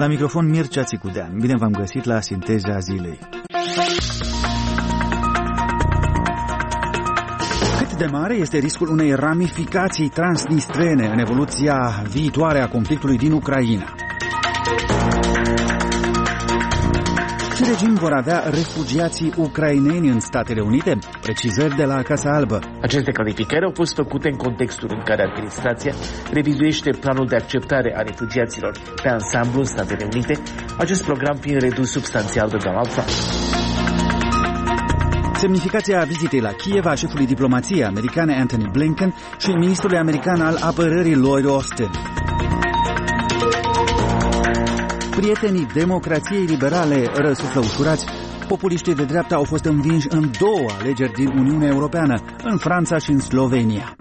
La microfon Mircea Țicudean. Bine v-am găsit la Sinteza Zilei. Cât de mare este riscul unei ramificații transnistrene în evoluția viitoare a conflictului din Ucraina? Ce regim vor avea refugiații ucraineni în Statele Unite? Precizări de la Casa Albă. Aceste clarificări au fost făcute în contextul în care administrația revizuiește planul de acceptare a refugiaților pe ansamblu în Statele Unite, acest program fiind redus substanțial de Donald Trump. Semnificația vizitei la Kiev a șefului diplomației americane Antony Blinken și ministrului american al apărării Lloyd Austin. Prietenii democrației liberale răsuflă ușurați. Populiștii de dreapta au fost învinși în 2 alegeri din Uniunea Europeană, în Franța și în Slovenia.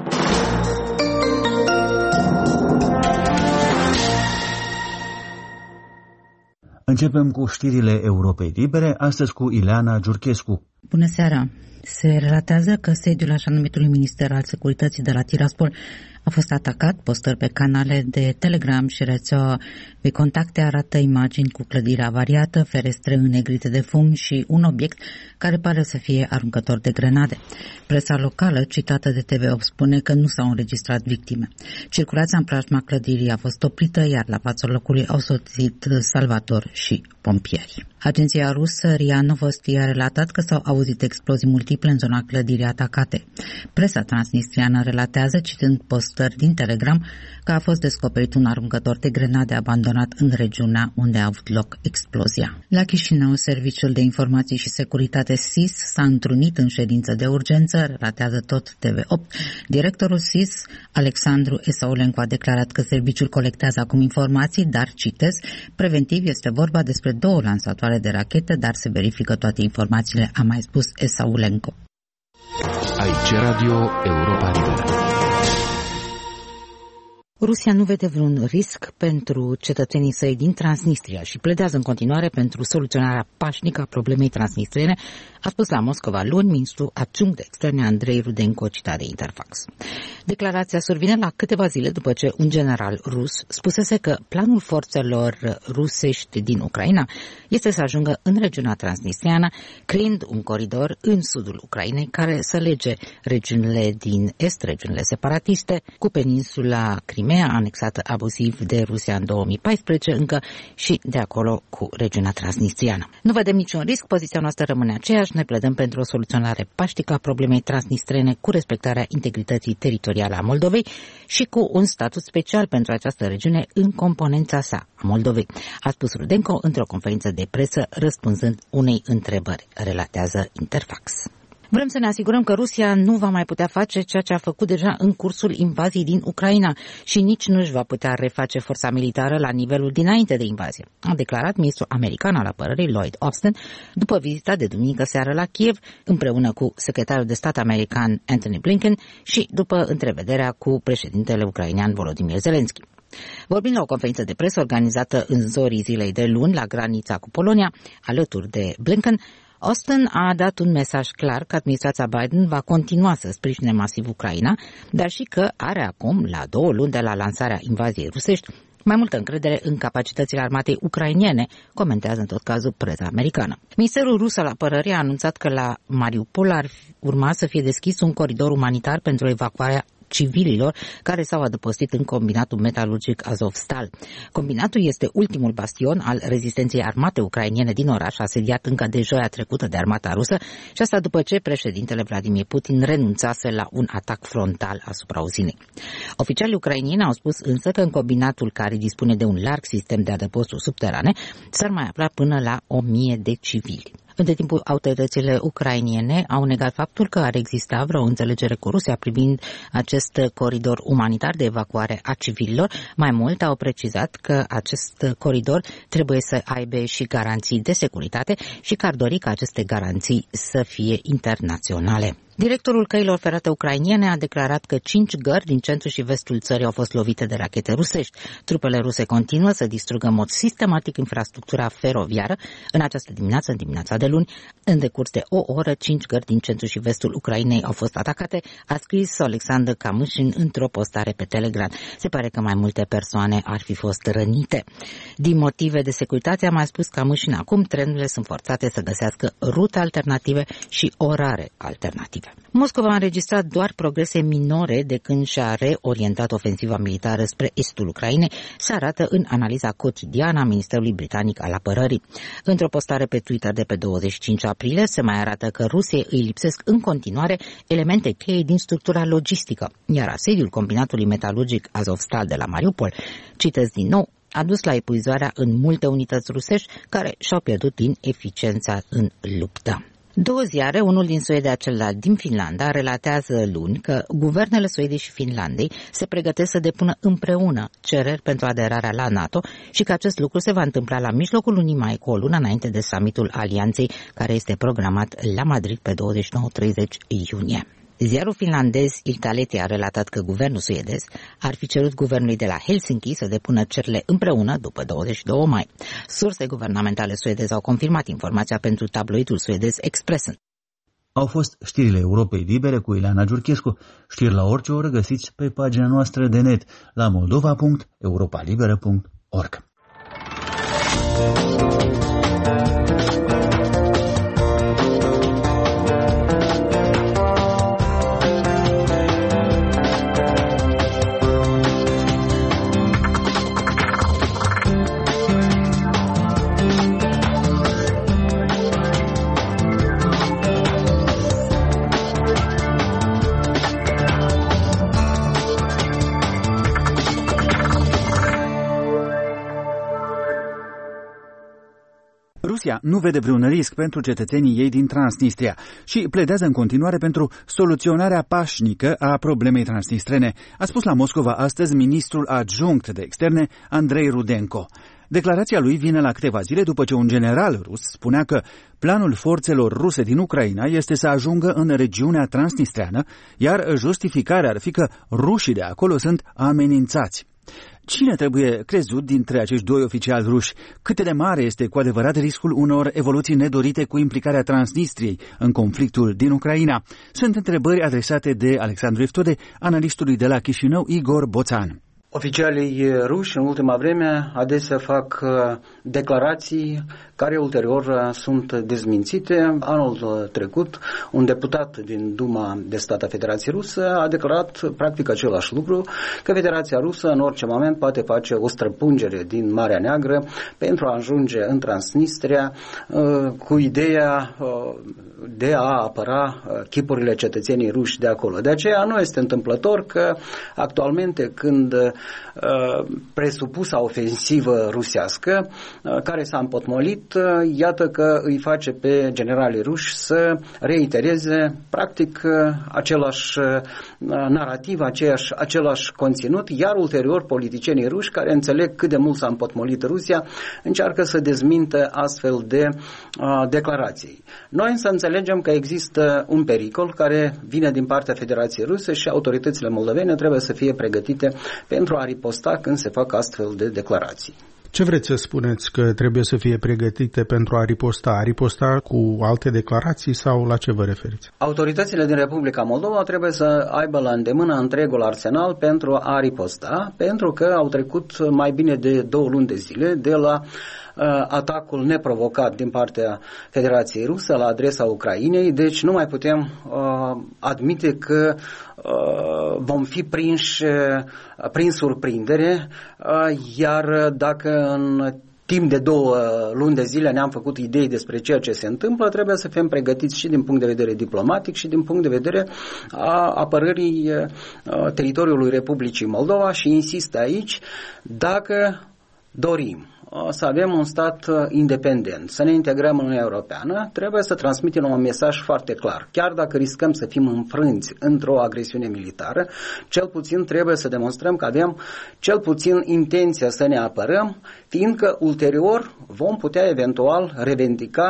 Începem cu știrile Europei Libere, astăzi cu Ileana Giurchescu. Bună seara! Se relatează că sediul așa numitului Minister al Securității de la Tiraspol a fost atacat. Postări pe canale de Telegram și rețeaua de contacte arată imagini cu clădirea avariată, ferestre înnegrite de fum și un obiect care pare să fie aruncător de grenade. Presa locală, citată de TV8, spune că nu s-au înregistrat victime. Circulația în preajma clădirii a fost oprită, iar la fața locului au sosit salvatori și pompieri. Agenția rusă RIA Novosti a relatat că s-au auzit explozii multiple în zona clădirii atacate. Presa transnistriană relatează, citând postări din Telegram, că a fost descoperit un aruncător de grenade abandonat în regiunea unde a avut loc explozia. La Chișinău, Serviciul de Informații și Securitate SIS s-a întrunit în ședință de urgență, relatează tot TV8. Directorul SIS, Alexandru Esaulencu, a declarat că serviciul colectează acum informații, dar, citez, preventiv este vorba despre 2 lansatoare de rachete, dar se verifică toate informațiile, a mai spus Esaulencu. Aici Radio Europa Liberă. Rusia nu vede vreun risc pentru cetățenii săi din Transnistria și pledează în continuare pentru soluționarea pașnică a problemei transnistriene, a spus la Moscova luni ministrul adjunct de externe Andrei Rudenko, citat de Interfax. Declarația survine la câteva zile după ce un general rus spusese că planul forțelor rusești din Ucraina este să ajungă în regiunea transnistriană, creând un coridor în sudul Ucrainei care să lege regiunile din est, regiunile separatiste, cu peninsula Crimea, anexată abuziv de Rusia în 2014, încă și de acolo cu regiunea transnistriană. Nu vedem niciun risc, poziția noastră rămâne aceeași, ne pledăm pentru o soluționare paștică a problemei transnistrene cu respectarea integrității teritoriale a Moldovei și cu un statut special pentru această regiune în componența sa a Moldovei, a spus Rudenko într-o conferință de presă răspunzând unei întrebări, relatează Interfax. Vrem să ne asigurăm că Rusia nu va mai putea face ceea ce a făcut deja în cursul invaziei din Ucraina și nici nu își va putea reface forța militară la nivelul dinainte de invazie, a declarat ministrul american al apărării Lloyd Austin după vizita de duminică seară la Kiev împreună cu secretarul de stat american Antony Blinken și după întrevederea cu președintele ucrainean Volodymyr Zelensky. Vorbind la o conferință de presă organizată în zorii zilei de luni la granița cu Polonia, alături de Blinken, Austin a dat un mesaj clar că administrația Biden va continua să sprijine masiv Ucraina, dar și că are acum, la 2 luni de la lansarea invaziei rusești, mai multă încredere în capacitățile armatei ucrainene, comentează în tot cazul presa americană. Ministerul rus al apărării a anunțat că la Mariupol ar urma să fie deschis un coridor umanitar pentru evacuarea civililor care s-au adăpostit în combinatul metalurgic Azovstal. Combinatul este ultimul bastion al rezistenței armate ucrainene din oraș, asediat încă de joia trecută de armata rusă, și asta după ce președintele Vladimir Putin renunțase la un atac frontal asupra uzinei. Oficialii ucrainieni au spus însă că în combinatul, care dispune de un larg sistem de adăposturi subterane, s-ar mai afla până la 1000 de civili. Între timp, autoritățile ucrainiene au negat faptul că ar exista vreo înțelegere cu Rusia privind acest coridor umanitar de evacuare a civililor. Mai mult, au precizat că acest coridor trebuie să aibă și garanții de securitate și că ar dori ca aceste garanții să fie internaționale. Directorul căilor ferate ucrainene a declarat că 5 gări din centrul și vestul țării au fost lovite de rachete rusești. Trupele ruse continuă să distrugă în mod sistematic infrastructura feroviară. În această dimineață, în dimineața de luni, în decurs de o oră, 5 gări din centrul și vestul Ucrainei au fost atacate, a scris Alexandru Kamușin într-o postare pe Telegram. Se pare că mai multe persoane ar fi fost rănite. Din motive de securitate, a mai spus Kamușin, acum trenurile sunt forțate să găsească rute alternative și orare alternative. Moscova a înregistrat doar progrese minore de când și-a reorientat ofensiva militară spre estul Ucrainei, se arată în analiza cotidiană a Ministerului Britanic al Apărării. Într-o postare pe Twitter de pe 25 aprilie se mai arată că Rusiei îi lipsesc în continuare elemente cheie din structura logistică, iar asediul combinatului metalurgic Azovstal de la Mariupol, citez din nou, a dus la epuizarea în multe unități rusești care și-au pierdut din eficiența în luptă. Două ziare, unul din Suedia, celălalt din Finlanda, relatează luni că guvernele Suediei și Finlandei se pregătesc să depună împreună cereri pentru aderarea la NATO și că acest lucru se va întâmpla la mijlocul lunii mai, cu o lună înainte de summitul Alianței, care este programat la Madrid pe 29-30 iunie. Ziarul finlandez Iltalehti a relatat că guvernul suedez ar fi cerut guvernului de la Helsinki să depună cererile împreună după 22 mai. Surse guvernamentale suedeze au confirmat informația pentru tabloidul suedez Expressen. Au fost știrile Europei Libere cu Ileana Giurchescu. Știri la orice oră găsiți pe pagina noastră de net la moldova.europalibera.org. Rusia nu vede vreun risc pentru cetățenii ei din Transnistria și pledează în continuare pentru soluționarea pașnică a problemei transnistrene, a spus la Moscova astăzi ministrul adjunct de externe Andrei Rudenko. Declarația lui vine la câteva zile după ce un general rus spunea că planul forțelor ruse din Ucraina este să ajungă în regiunea transnistreană, iar justificarea ar fi că rușii de acolo sunt amenințați. Cine trebuie crezut dintre acești doi oficiali ruși? Cât de mare este cu adevărat riscul unor evoluții nedorite cu implicarea Transnistriei în conflictul din Ucraina? Sunt întrebări adresate de Alexandru Eftode, analistului de la Chișinău, Igor Boțan. Oficialii ruși în ultima vreme adesea fac declarații care ulterior sunt dezmințite. Anul trecut, un deputat din Duma de Stat a Federației Rusă a declarat practic același lucru, că Federația Rusă în orice moment poate face o străpungere din Marea Neagră pentru a ajunge în Transnistria cu ideea de a apăra chipurile cetățenii ruși de acolo. De aceea nu este întâmplător că actualmente când presupusa ofensivă rusească care s-a împotmolit, iată că îi face pe generalii ruși să reitereze practic același narativ, același conținut, iar ulterior politicienii ruși care înțeleg cât de mult s-a împotmolit Rusia încearcă să dezmintă astfel de declarații. Noi însă înțelegem că există un pericol care vine din partea Federației Ruse și autoritățile moldovene trebuie să fie pregătite pentru a riposta când se fac astfel de declarații. Ce vreți să spuneți că trebuie să fie pregătite pentru a riposta? A riposta cu alte declarații sau la ce vă referiți? Autoritățile din Republica Moldova trebuie să aibă la îndemână întregul arsenal pentru a riposta, pentru că au trecut mai bine de 2 luni de zile de la atacul neprovocat din partea Federației Rusă la adresa Ucrainei, deci nu mai putem admite că vom fi prin surprindere, iar dacă în timp de 2 luni de zile ne-am făcut idei despre ceea ce se întâmplă, trebuie să fim pregătiți și din punct de vedere diplomatic și din punct de vedere a apărării teritoriului Republicii Moldova și insist aici, dacă dorim să avem un stat independent, să ne integrăm în Uniunea Europeană, trebuie să transmitem un mesaj foarte clar. Chiar dacă riscăm să fim înfrânți într-o agresiune militară, cel puțin trebuie să demonstrăm că avem cel puțin intenția să ne apărăm, fiindcă ulterior vom putea eventual revendica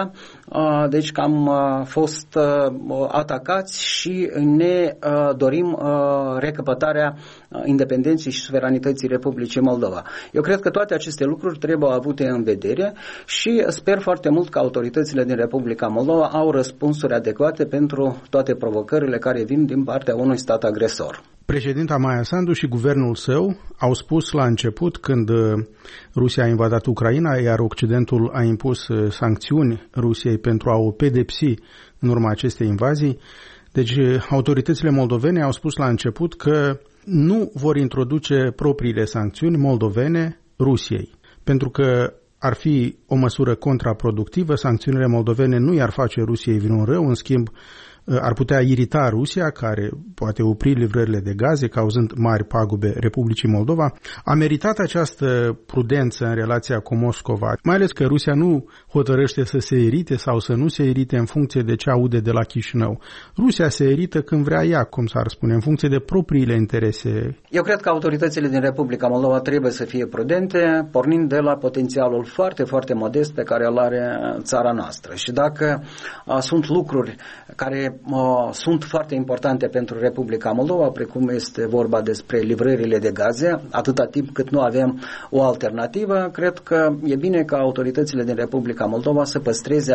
deci că am fost atacați și ne dorim recăpătarea independenței și suveranității Republicii Moldova. Eu cred că toate aceste lucruri trebuie avute în vedere și sper foarte mult că autoritățile din Republica Moldova au răspunsuri adecvate pentru toate provocările care vin din partea unui stat agresor. Președinta Maia Sandu și guvernul său au spus la început, când Rusia a invadat Ucraina, iar Occidentul a impus sancțiuni Rusiei pentru a o pedepsi în urma acestei invazii. Deci autoritățile moldovene au spus la început că nu vor introduce propriile sancțiuni moldovene Rusiei, pentru că ar fi o măsură contraproductivă, sancțiunile moldovene nu i-ar face Rusiei vreun rău, în schimb ar putea irita Rusia, care poate opri livrările de gaze, cauzând mari pagube Republicii Moldova. A meritat această prudență în relația cu Moscova, mai ales că Rusia nu hotărăște să se irite sau să nu se irite în funcție de ce aude de la Chișinău. Rusia se irită când vrea ea, cum s-ar spune, în funcție de propriile interese. Eu cred că autoritățile din Republica Moldova trebuie să fie prudente, pornind de la potențialul foarte, foarte modest pe care îl are țara noastră. Și dacă sunt lucruri care sunt foarte importante pentru Republica Moldova, precum este vorba despre livrările de gaze, atâta timp cât nu avem o alternativă, cred că e bine ca autoritățile din Republica Moldova să păstreze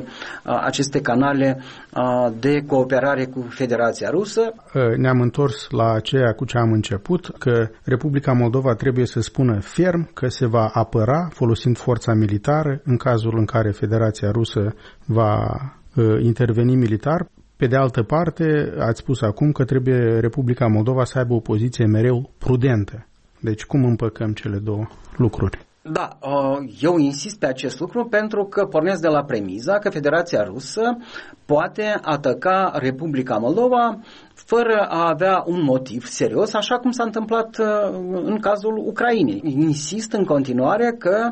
aceste canale de cooperare cu Federația Rusă. Ne-am întors la aceea cu ce am început, că Republica Moldova trebuie să spună ferm că se va apăra folosind forța militară în cazul în care Federația Rusă va interveni militar. Pe de altă parte, ați spus acum că trebuie Republica Moldova să aibă o poziție mereu prudentă. Deci cum împăcăm cele două lucruri? Da, eu insist pe acest lucru pentru că pornesc de la premiza că Federația Rusă poate ataca Republica Moldova fără a avea un motiv serios, așa cum s-a întâmplat în cazul Ucrainei. Insist în continuare că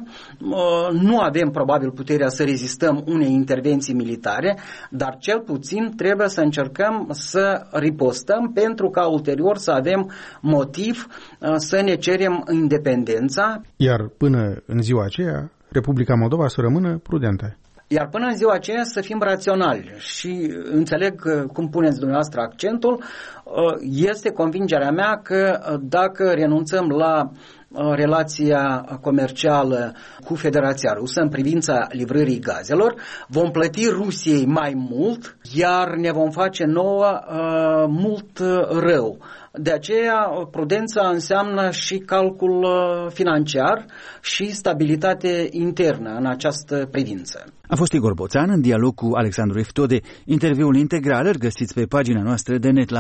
nu avem probabil puterea să rezistăm unei intervenții militare, dar cel puțin trebuie să încercăm să ripostăm pentru ca ulterior să avem motiv să ne cerem independența. Iar până în ziua aceea, Republica Moldova să rămână prudentă. Iar până în ziua aceea să fim raționali și înțeleg cum puneți dumneavoastră accentul, este convingerea mea că dacă renunțăm la relația comercială cu Federația Rusă în privința livrării gazelor, vom plăti Rusiei mai mult, iar ne vom face nouă mult rău. De aceea, prudența înseamnă și calcul financiar și stabilitate internă în această privință. A fost Igor Boțan în dialog cu Alexandru Eftode. Interviul integral îl găsiți pe pagina noastră de net la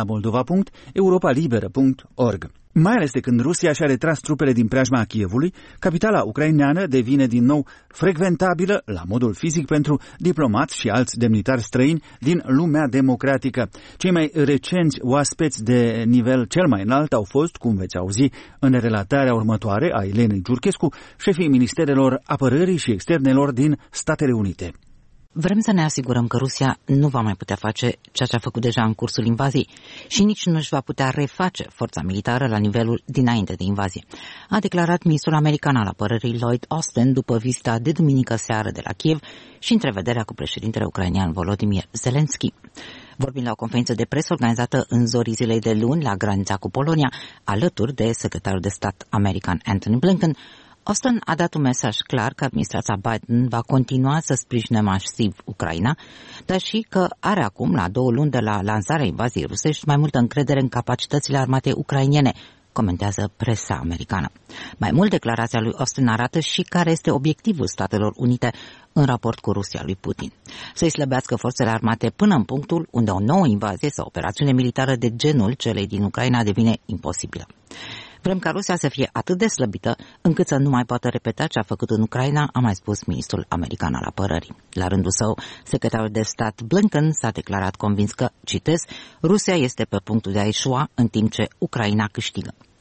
moldova.europalibera.org. Mai ales de când Rusia și-a retras trupele din preajma Kievului, capitala ucraineană devine din nou frecventabilă la modul fizic pentru diplomați și alți demnitari străini din lumea democratică. Cei mai recenți oaspeți de nivel cel mai înalt au fost, cum veți auzi în relatarea următoare a Elenei Giurchescu, șefii ministerelor apărării și externelor din Statele Unite. Vrem să ne asigurăm că Rusia nu va mai putea face ceea ce a făcut deja în cursul invaziei și nici nu își va putea reface forța militară la nivelul dinainte de invazie, a declarat ministrul american al apărării Lloyd Austin după vizita de duminică seară de la Kiev și întrevederea cu președintele ucrainean Volodymyr Zelensky. Vorbind la o conferință de presă organizată în zorii zilei de luni la granița cu Polonia, alături de secretarul de stat american Antony Blinken, Austin a dat un mesaj clar că administrația Biden va continua să sprijine masiv Ucraina, dar și că are acum, la 2 luni de la lansarea invaziei rusești, mai multă încredere în capacitățile armatei ucrainene, comentează presa americană. Mai mult, declarația lui Austin arată și care este obiectivul Statelor Unite în raport cu Rusia lui Putin. Să-i slăbească forțele armate până în punctul unde o nouă invazie sau operațiune militară de genul celei din Ucraina devine imposibilă. Vrem ca Rusia să fie atât de slăbită încât să nu mai poată repeta ce a făcut în Ucraina, a mai spus ministrul american al apărării. La rândul său, secretarul de stat Blinken s-a declarat convins că, citez, Rusia este pe punctul de a eșua în timp ce Ucraina câștigă.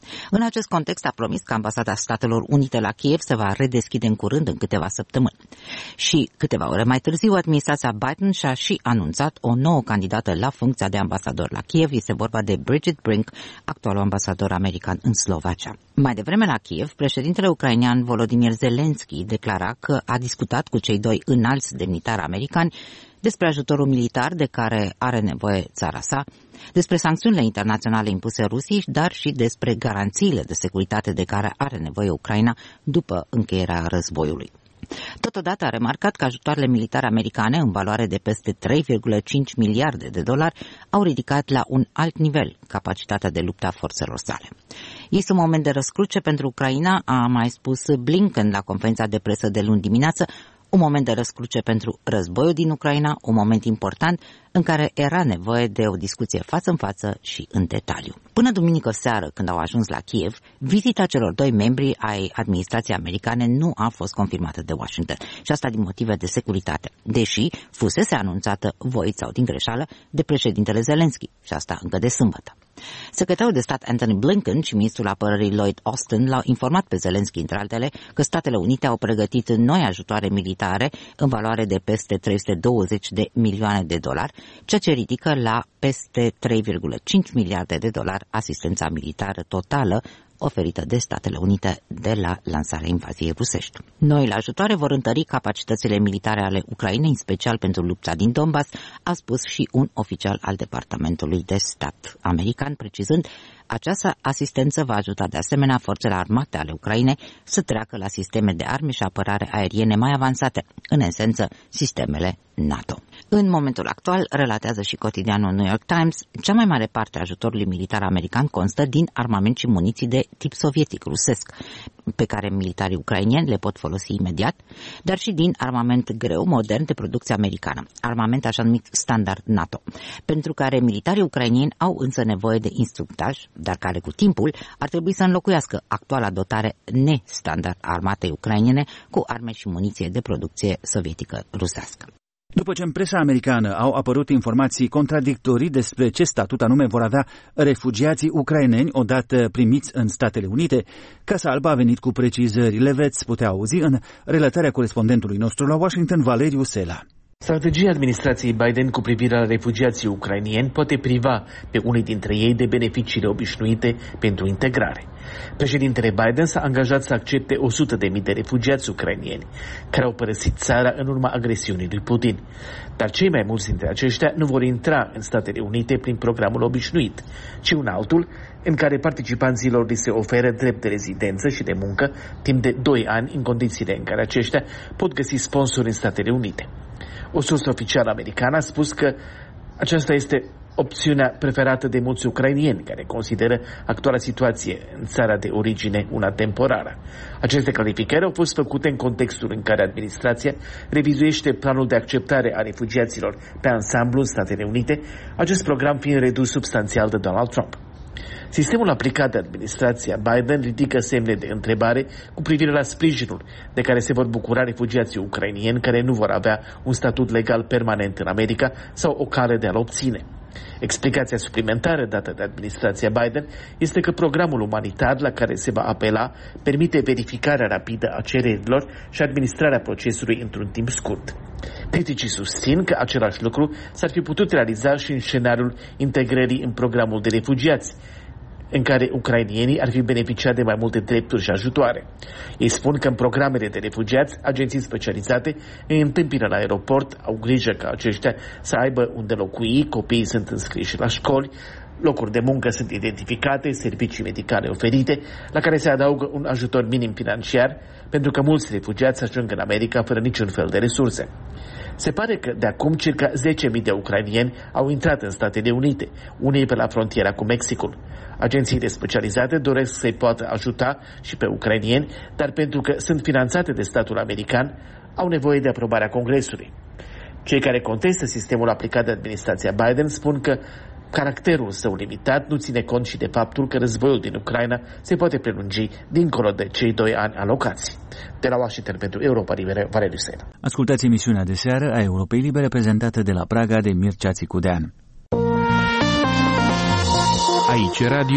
În acest context a promis că ambasada Statelor Unite la Kiev se va redeschide în curând, în câteva săptămâni. Și câteva ore mai târziu, administrația Biden și-a și anunțat o nouă candidată la funcția de ambasador la Kiev. Este vorba de Bridget Brink, actualul ambasador american în Slovacia. Mai devreme la Kiev, președintele ucrainean Volodymyr Zelensky declara că a discutat cu cei doi înalți demnitari americani despre ajutorul militar de care are nevoie țara sa, despre sancțiunile internaționale impuse Rusiei, dar și despre garanțiile de securitate de care are nevoie Ucraina după încheierea războiului. Totodată a remarcat că ajutoarele militare americane, în valoare de peste 3,5 miliarde de dolari, au ridicat la un alt nivel capacitatea de luptă a forțelor sale. Este un moment de răscruce pentru Ucraina, a mai spus Blinken la conferința de presă de luni dimineață, un moment de răscruce pentru războiul din Ucraina, un moment important în care era nevoie de o discuție față în față și în detaliu. Până duminică seară, când au ajuns la Kiev, vizita celor doi membri ai administrației americane nu a fost confirmată de Washington, și asta din motive de securitate, deși fusese anunțată, voit sau din greșeală, de președintele Zelensky, și asta încă de sâmbătă. Secretarul de stat Antony Blinken și ministrul apărării Lloyd Austin l-au informat pe Zelensky, între altele, că Statele Unite au pregătit noi ajutoare militare în valoare de peste 320 de milioane de dolari, ceea ce ridică la peste 3,5 miliarde de dolari asistența militară totală oferită de Statele Unite de la lansarea invaziei rusești. Noile ajutoare vor întări capacitățile militare ale Ucrainei, în special pentru lupta din Donbass, a spus și un oficial al Departamentului de Stat american, precizând: această asistență va ajuta de asemenea forțele armate ale Ucrainei să treacă la sisteme de arme și apărare aeriene mai avansate, în esență sistemele NATO. În momentul actual, relatează și cotidianul New York Times, cea mai mare parte a ajutorului militar american constă din armament și muniții de tip sovietic rusesc, pe care militarii ucrainieni le pot folosi imediat, dar și din armament greu, modern, de producție americană, armament așa numit standard NATO, pentru care militarii ucrainieni au însă nevoie de instructaj, dar care cu timpul ar trebui să înlocuiască actuala dotare nestandard a armatei ucrainene cu arme și muniție de producție sovietică rusească. După ce în presa americană au apărut informații contradictorii despre ce statut anume vor avea refugiații ucraineni odată primiți în Statele Unite, Casa Albă a venit cu precizări. Le veți putea auzi în relatarea corespondentului nostru la Washington, Valeriu Sela. Strategia administrației Biden cu privire la refugiații ucrainieni poate priva pe unii dintre ei de beneficiile obișnuite pentru integrare. Președintele Biden s-a angajat să accepte 100.000 de refugiați ucrainieni care au părăsit țara în urma agresiunii lui Putin. Dar cei mai mulți dintre aceștia nu vor intra în Statele Unite prin programul obișnuit, ci un altul în care participanților li se oferă drept de rezidență și de muncă timp de 2 ani în condițiile în care aceștia pot găsi sponsori în Statele Unite. O sursă oficială americană a spus că aceasta este opțiunea preferată de mulți ucrainieni care consideră actuala situație în țara de origine una temporară. Aceste clarificări au fost făcute în contextul în care administrația revizuiește planul de acceptare a refugiaților pe ansamblu în Statele Unite, acest program fiind redus substanțial de Donald Trump. Sistemul aplicat de administrația Biden ridică semne de întrebare cu privire la sprijinul de care se vor bucura refugiații ucrainieni care nu vor avea un statut legal permanent în America sau o cale de a-l obține. Explicația suplimentară dată de administrația Biden este că programul umanitar la care se va apela permite verificarea rapidă a cererilor și administrarea procesului într-un timp scurt. Criticii susțin că același lucru s-ar fi putut realiza și în scenariul integrării în programul de refugiați, în care ucrainienii ar fi beneficiat de mai multe drepturi și ajutoare. Ei spun că în programele de refugiați, agenții specializate îi întâmpină la aeroport, au grijă ca aceștia să aibă unde locui, copiii sunt înscriși la școli, locuri de muncă sunt identificate, servicii medicale oferite, la care se adaugă un ajutor minim financiar, pentru că mulți refugiați ajung în America fără niciun fel de resurse. Se pare că de acum circa 10.000 de ucrainieni au intrat în Statele Unite, unii pe la frontiera cu Mexicul. Agențiile specializate doresc să-i poată ajuta și pe ucrainieni, dar pentru că sunt finanțate de statul american, au nevoie de aprobarea Congresului. Cei care contestă sistemul aplicat de administrația Biden spun că caracterul său limitat nu ține cont și de faptul că războiul din Ucraina se poate prelungi dincolo de cei 2 ani alocați. De la Washington pentru Europa Liberă, Valeriu Sena. Ascultați emisiunea de seară a Europei Libere prezentată de la Praga de Mircea Țicudean. Aici Radio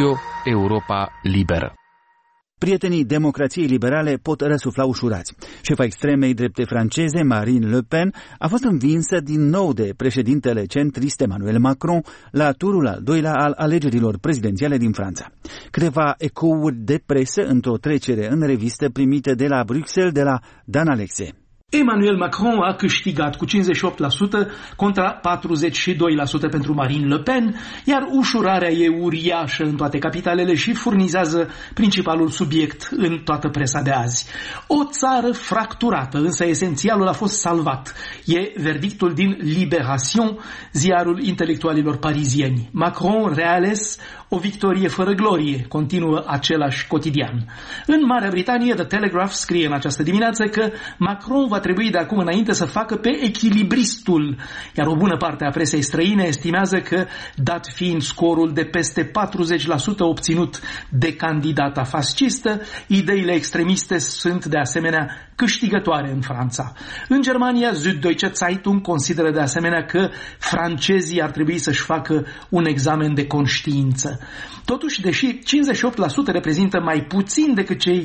Europa liberă. Prietenii democrației liberale pot răsufla ușurați. Șefa extremei drepte franceze, Marine Le Pen, a fost învinsă din nou de președintele centrist Emmanuel Macron la turul al doilea al alegerilor prezidențiale din Franța. Câteva ecouri de presă într-o trecere în revistă primite de la Bruxelles de la Dan Alexe. Emmanuel Macron a câștigat cu 58% contra 42% pentru Marine Le Pen, iar ușurarea e uriașă în toate capitalele și furnizează principalul subiect în toată presa de azi. O țară fracturată, însă esențialul a fost salvat. E verdictul din Libération, ziarul intelectualilor parizieni. Macron reales o victorie fără glorie, continuă același cotidian. În Marea Britanie, The Telegraph scrie în această dimineață că Macron va trebui de acum înainte să facă pe echilibristul, iar o bună parte a presei străine estimează că, dat fiind scorul de peste 40% obținut de candidata fascistă, ideile extremiste sunt de asemenea câștigătoare în Franța. În Germania, Süddeutsche Zeitung consideră de asemenea că francezii ar trebui să-și facă un examen de conștiință. Totuși, deși 58% reprezintă mai puțin decât cei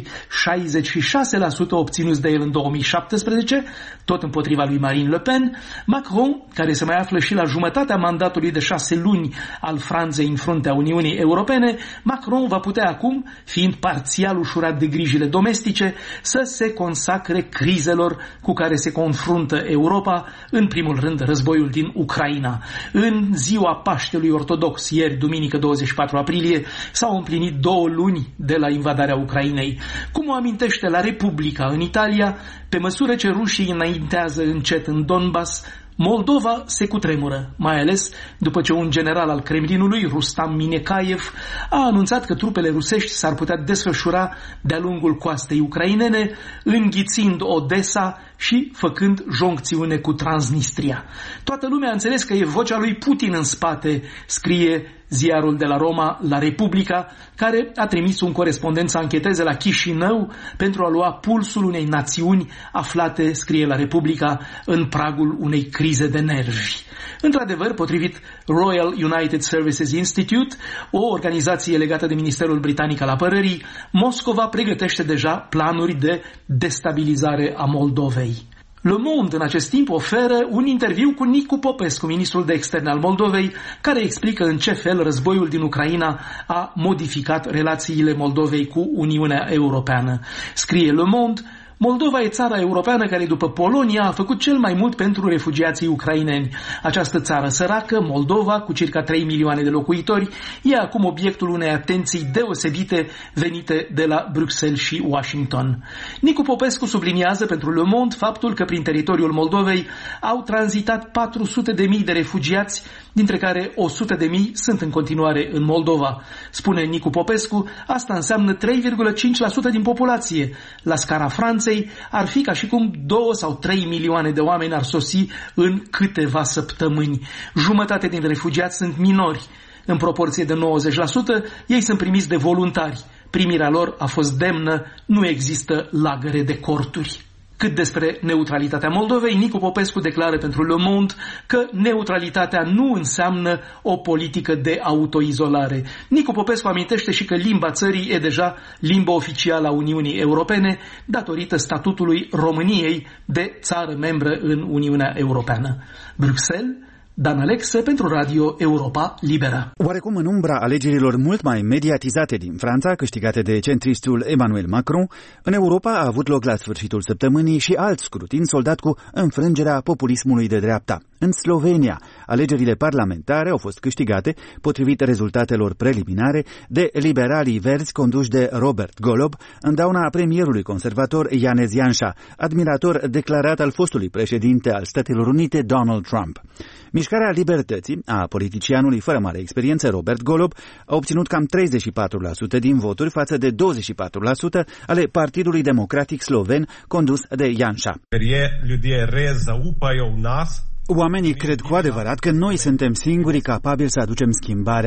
66% obținuți de el în 2017, tot împotriva lui Marine Le Pen, Macron, care se mai află și la jumătatea mandatului de 6 luni al Franței în fruntea Uniunii Europene, Macron va putea acum, fiind parțial ușurat de grijile domestice, să se consacre crizelor cu care se confruntă Europa, în primul rând războiul din Ucraina. În ziua Paștelui Ortodox, ieri, duminică 24 aprilie, s-au împlinit 2 luni de la invadarea Ucrainei. Cum o amintește La Repubblica în Italia, pe măsură ce rușii înaintează încet în Donbass, Moldova se cutremură, mai ales după ce un general al Kremlinului, Rustam Minekaev, a anunțat că trupele rusești s-ar putea desfășura de-a lungul coastei ucrainene, înghițind Odessa și făcând joncțiune cu Transnistria. Toată lumea a înțeles că e vocea lui Putin în spate, scrie ziarul de la Roma, La Repubblica, care a trimis un corespondent să ancheteze la Chișinău pentru a lua pulsul unei națiuni aflate, scrie La Repubblica, în pragul unei crize de nervi. Într-adevăr, potrivit Royal United Services Institute, o organizație legată de Ministerul Britanic al Apărării, Moscova pregătește deja planuri de destabilizare a Moldovei. Le Monde în acest timp oferă un interviu cu Nicu Popescu, ministrul de externe al Moldovei, care explică în ce fel războiul din Ucraina a modificat relațiile Moldovei cu Uniunea Europeană. Scrie Le Monde: Moldova e țara europeană care, după Polonia, a făcut cel mai mult pentru refugiații ucraineni. Această țară săracă, Moldova, cu circa 3 milioane de locuitori, e acum obiectul unei atenții deosebite venite de la Bruxelles și Washington. Nicu Popescu subliniază pentru Le Monde faptul că prin teritoriul Moldovei au tranzitat 400.000 de refugiați, dintre care 100.000 sunt în continuare în Moldova. Spune Nicu Popescu, asta înseamnă 3,5% din populație. La scara Franței ar fi ca și cum 2 sau 3 milioane de oameni ar sosi în câteva săptămâni. Jumătate din refugiați sunt minori. În proporție de 90%, ei sunt primiți de voluntari. Primirea lor a fost demnă, nu există lagăre de corturi. Cât despre neutralitatea Moldovei, Nicu Popescu declară pentru Le Monde că neutralitatea nu înseamnă o politică de autoizolare. Nicu Popescu amintește și că limba țării e deja limba oficială a Uniunii Europene, datorită statutului României de țară membră în Uniunea Europeană. Bruxelles, Dan Alexe pentru Radio Europa Liberă. Oarecum în umbra alegerilor mult mai mediatizate din Franța, câștigate de centristul Emmanuel Macron, în Europa a avut loc la sfârșitul săptămânii și alt scrutin soldat cu înfrângerea populismului de dreapta. În Slovenia, alegerile parlamentare au fost câștigate, potrivit rezultatelor preliminare, de liberalii verzi conduși de Robert Golob, în dauna premierului conservator Janez Janša, admirator declarat al fostului președinte al Statelor Unite Donald Trump. Mișcarea Libertății, a politicianului fără mare experiență Robert Golob, a obținut cam 34% din voturi față de 24% ale Partidului Democratic Sloven condus de Janša. Oamenii cred cu adevărat că noi suntem singurii capabili să aducem schimbarea.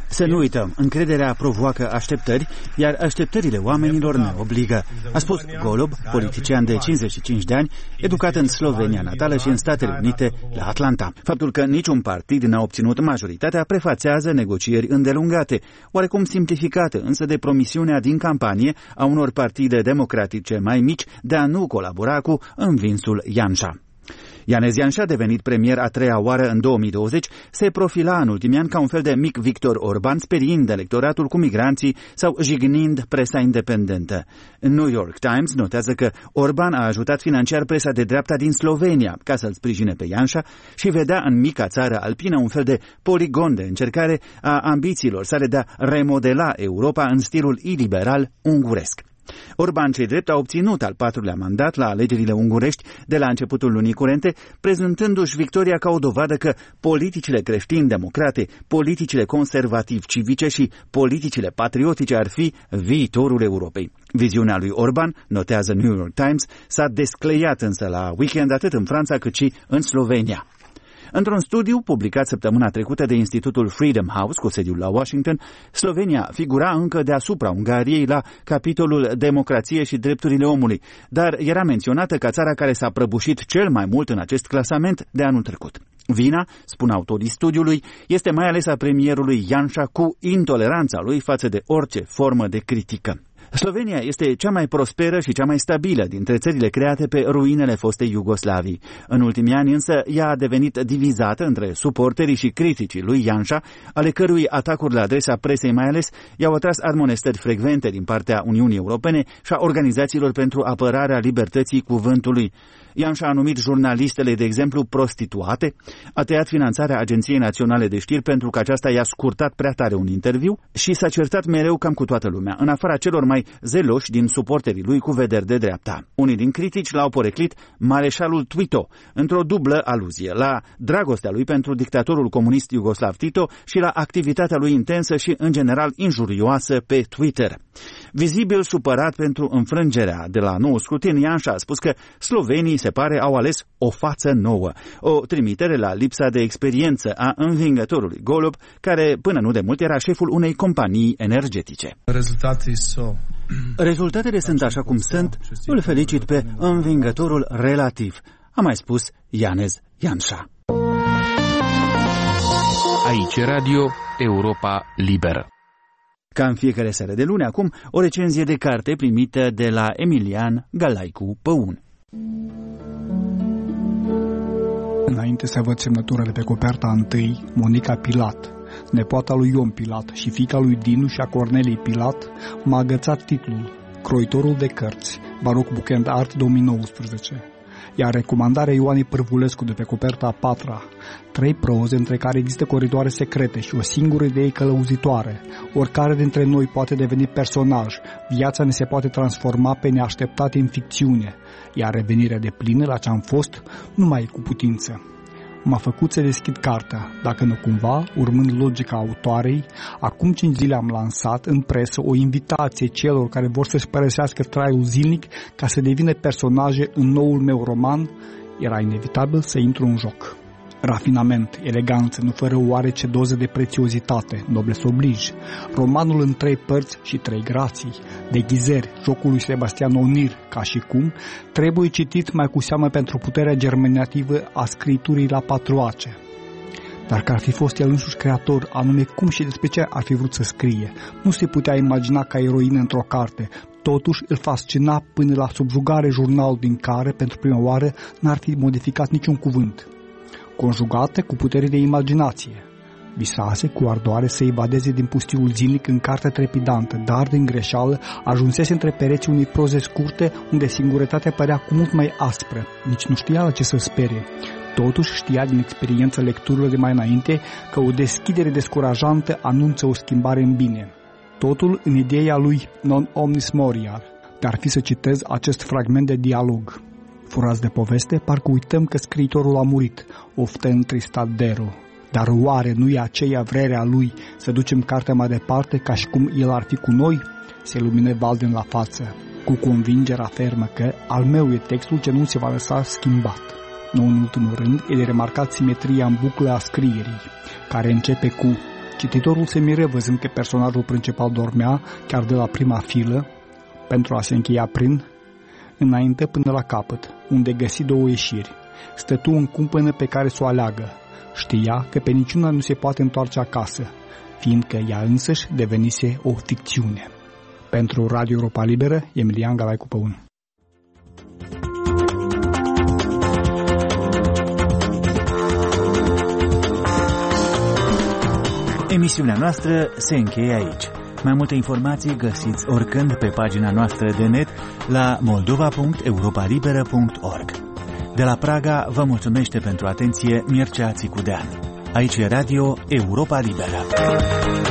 Să nu uităm, încrederea provoacă așteptări, iar așteptările oamenilor ne obligă, a spus Golob, politician de 55 de ani, educat în Slovenia natală și în Statele Unite, la Atlanta. Faptul că niciun partid n-a obținut majoritatea prefațează negocieri îndelungate, oarecum simplificate însă de promisiunea din campanie a unor partide democratice mai mici de a nu colabora cu învinsul Janša. Janez Janša, devenit premier a treia oară în 2020, se profila în ultimii ani ca un fel de mic Victor Orban, speriind electoratul cu migranții sau jignind presa independentă. New York Times notează că Orban a ajutat financiar presa de dreapta din Slovenia ca să-l sprijine pe Janša și vedea în mica țară alpină un fel de poligon de încercare a ambițiilor sale de a remodela Europa în stilul iliberal unguresc. Orban, cei drept, a obținut al patrulea mandat la alegerile ungurești de la începutul lunii curente, prezentându-și victoria ca o dovadă că politicile creștin-democrate, politicile conservativ-civice și politicile patriotice ar fi viitorul Europei. Viziunea lui Orban, notează New York Times, s-a descleiat însă la weekend atât în Franța cât și în Slovenia. Într-un studiu publicat săptămâna trecută de Institutul Freedom House, cu sediul la Washington, Slovenia figura încă deasupra Ungariei la capitolul Democrație și drepturile omului, dar era menționată ca țara care s-a prăbușit cel mai mult în acest clasament de anul trecut. Vina, spun autorii studiului, este mai ales a premierului Janša cu intoleranța lui față de orice formă de critică. Slovenia este cea mai prosperă și cea mai stabilă dintre țările create pe ruinele fostei Iugoslavii. În ultimii ani însă ea a devenit divizată între suporterii și criticii lui Janša, ale cărui atacuri la adresa presei mai ales i-au atras admonestări frecvente din partea Uniunii Europene și a organizațiilor pentru apărarea libertății cuvântului. Janša a numit jurnalistele, de exemplu, prostituate, a tăiat finanțarea Agenției Naționale de Știri pentru că aceasta i-a scurtat prea tare un interviu și s-a certat mereu cam cu toată lumea, în afara celor mai zeloși din suporterii lui cu vederi de dreapta. Unii din critici l-au poreclit mareșalul Tito, într-o dublă aluzie la dragostea lui pentru dictatorul comunist Iugoslav Tito și la activitatea lui intensă și, în general, injurioasă pe Twitter. Vizibil supărat pentru înfrângerea de la nou scrutin, Janša a spus că slovenii, se pare, au ales o față nouă, o trimitere la lipsa de experiență a învingătorului Golob, care până nu de mult era șeful unei companii energetice. Rezultatele sunt așa cum sunt, îl felicit pe învingătorul relativ, a mai spus Janez Janša. Aici Radio Europa Liberă. Ca în fiecare seară de luni, acum, o recenzie de carte primită de la Emilian Galaicu Păun. Înainte să văd semnătura pe coperta întâi, Monica Pilat, nepoata lui Ion Pilat și fiica lui Dinu și a Corneliei Pilat, m-a agățat titlul Croitorul de cărți, Baroc Book and Art 2019. Iar recomandarea Ioanei Pârvulescu de pe coperta a patra, 3 proze între care există coridoare secrete și o singură idee călăuzitoare. Oricare dintre noi poate deveni personaj, viața ne se poate transforma pe neașteptate în ficțiune, iar revenirea de plină la ce am fost nu mai e cu putință. M-a făcut să deschid cartea, dacă nu cumva, urmând logica autoarei, acum 5 zile am lansat în presă o invitație celor care vor să-și părăsească traiul zilnic ca să devină personaje în noul meu roman. Era inevitabil să intru în joc. Rafinament, eleganță, nu fără oarece doză de prețiozitate, noblesse oblige. Romanul în 3 părți și 3 grații, deghizări, jocul lui Sebastian Onir, ca și cum, trebuie citit mai cu seamă pentru puterea germinativă a scriturii la 4 ace. Dar că ar fi fost el însuși creator, anume cum și despre ce ar fi vrut să scrie, nu se putea imagina ca eroină într-o carte. Totuși îl fascina până la subjugare jurnalul din care, pentru prima oară, n-ar fi modificat niciun cuvânt. Conjugate cu putere de imaginație. Visase cu ardoare să evadeze din pustiul zilnic în cartea trepidantă, dar din greșeală ajunsese între pereții unei proze scurte unde singurătatea părea cu mult mai aspră. Nici nu știa la ce să sperie. Totuși știa din experiența lecturilor de mai înainte că o deschidere descurajantă anunță o schimbare în bine. Totul în ideea lui non omnis moriar, dar ar fi să citez acest fragment de dialog. Furați de poveste, parcă uităm că scriitorul a murit, oftă întristat Dero. Dar oare nu e aceea vrerea lui să ducem cartea mai departe ca și cum el ar fi cu noi? Se lumină Walden la față, cu convingerea fermă că al meu e textul ce nu se va lăsa schimbat. Nu în ultimul rând, e de remarcat simetria în buclă a scrierii, care începe cu Cititorul se mire văzând că personajul principal dormea chiar de la prima filă, pentru a se încheia prin înainte până la capăt, unde găsi două ieșiri. Stătu în cumpănă pe care să o aleagă. Știa că pe niciuna nu se poate întoarce acasă, fiindcă ea însăși devenise o ficțiune. Pentru Radio Europa Liberă, Emilian Galaicu Păun. Emisiunea noastră se încheie aici. Mai multe informații găsiți oricând pe pagina noastră de net la moldova.europalibera.org. De la Praga vă mulțumește pentru atenție Mircea Țicudean. Aici e Radio Europa Liberă.